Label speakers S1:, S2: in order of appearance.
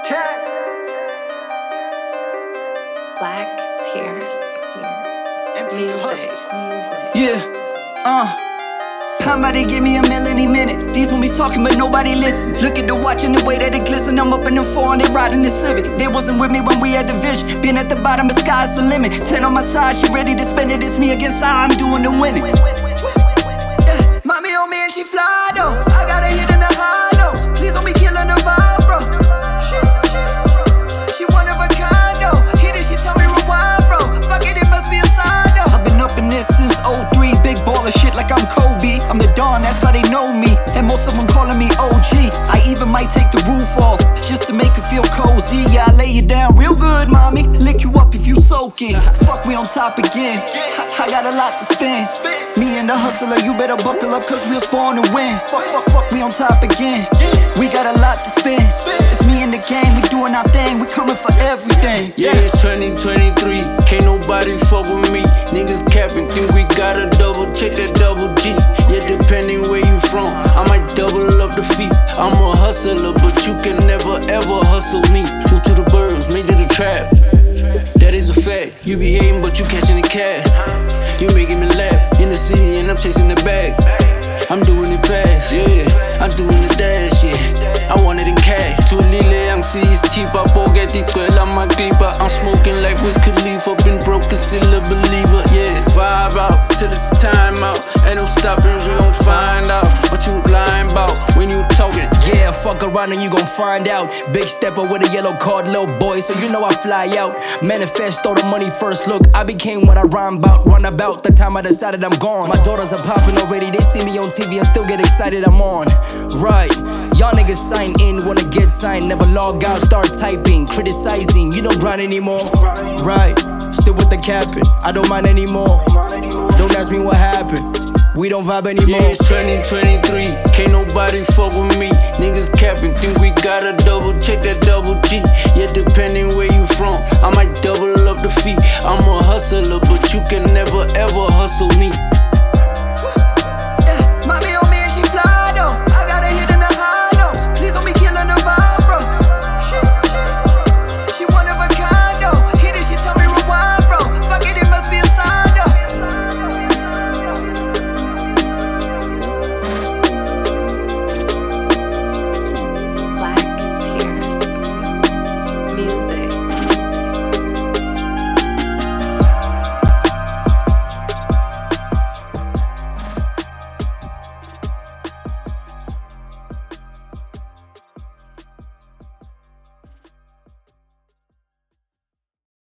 S1: Black Tears. Music.
S2: Somebody give me a melody minute. These homies talking but nobody listens. Look at the watch and the way that it glisten. I'm up in the 4 and they riding the Civic. They wasn't with me when we had the vision. Been at the bottom, but sky's the limit. 10 on my side, she ready to spend it. It's me against I'm doing the winning. Yeah, mommy on me and she fly though. I got a hit in the high notes. Please don't be killing the vibe, bro. She one of a kind though. Hit it, she tell me rewind, bro. Fuck it, it must be a sign though. I've been up in this since 03. Big baller shit like I'm Kobe. I'm the Don, that's how they know me. And most of them calling me OG. I even might take the roof off just to make it feel cozy. Yeah, I lay you down real good, mommy. Lick you up if you soaking. Fuck, we on top again. I got a lot to spend. Me and the hustler, you better buckle up cause we're born to win. Fuck, we on top again. We got a lot to spend. It's me and the gang, we doing our thing. We coming for everything.
S3: Yeah, it's 2023. Can't nobody fuck with me. Niggas capping, think we gotta double check that double G. Yeah, depending where you from, I might double up the fee. I'm a hustler, but you can never ever hustle me. Move to the birds, made it a trap. That is a fact. You be hating, but you catching the cat. You making me laugh in the city, and I'm chasing the bag. I'm doing it fast, yeah. I'm doing the dash, yeah. I want it in cash. Too lile, ang sis tipa. Poget ituela magklipa. I'm smoking like Wiz Khalifa. Been broke, is still a believer, yeah. Vibe out till it's time out. Ain't no stopping, we gon' find out what you lying about when you talking.
S4: Yeah, fuck around and you gon' find out. Big stepper with a yellow card, little boy, so you know I fly out. Manifesto the money first look. I became what I rhyme about. Run about the time I decided I'm gone. My daughters are popping already. They see me on TV and still get excited I'm on. Right, y'all niggas sign in, wanna get signed. Never log out, start typing, criticizing. You don't grind anymore. Right, still with the capping. I don't mind anymore. Don't ask me what happened. We don't vibe anymore.
S3: Yeah, it's 2023. Can't nobody fuck with me. Niggas capping, think we gotta double check that double G. Yeah, depending where you from, I might double up the fee. I'm a hustler, but you can never ever hustle me.